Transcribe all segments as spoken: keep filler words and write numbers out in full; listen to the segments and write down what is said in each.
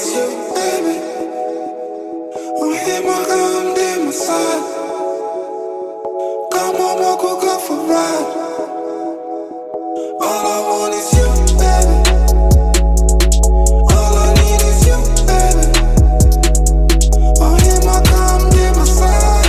is you, baby. Wanna hear my gun, dear my side. Come on, walk, we'll go for a ride. All I want is you, baby. All I need is you, baby. Wanna hear my gun, dear my side.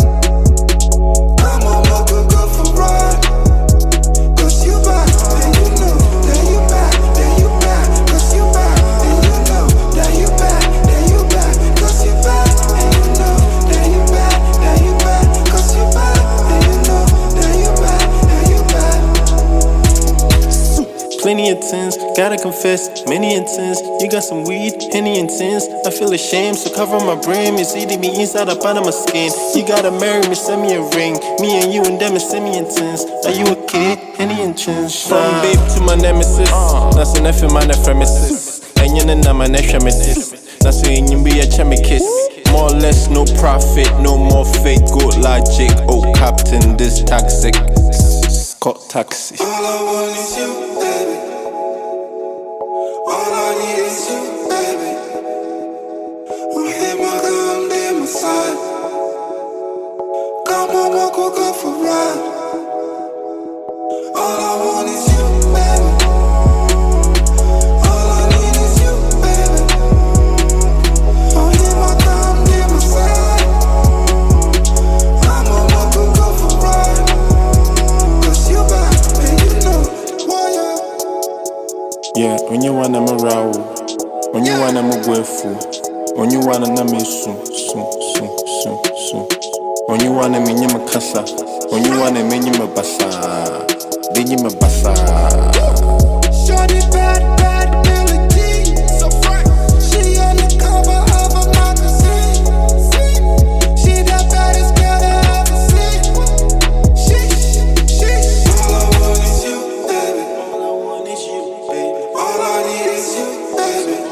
Come on, walk, we'll go for a ride. Cause you back, and you know that you back, that you back. Cause you back, and you know that you back, that you back. Cause you back, and you know that you back, that you back. Cause you back, and you know that you back, that you back. Plenty of tins, gotta confess, many intents. You got some weed, Henny and tins. I feel ashamed, so cover my brain. It's eating me inside up out of my skin. You gotta marry me, send me a ring. Me and you and them is semi intense. Are you a kid? Henny and tins. From babe to my nemesis. That's an F in my nephremesis. And you're not my nephremesis. That's when you be a chemi kiss. More or less, no profit, no more fake, good logic. Oh, captain, this toxic. Scott taxi. All I want is you, baby. All I need is you, baby. Wanna hear my gun, dear my side. Come on, walk, we'll go for a ride. All I want is you, baby. All I need is you, baby. Wanna hear my gun, dear my side. Come on, walk, we'll go for a ride. Cause you back, and you know why you. Yeah, when you wanna me raw, when you wanna me gwefu, when you wanna na me su, su, su, su, su. When you wanna me nyama kasa, when you wanna me nyama basa, be nyama basa. Shorty bad, bad melody, so fresh. She on the cover of a magazine. She the baddest girl I ever seen. She, she. All I want is you, baby. All I want is you, baby. All I need is you, baby.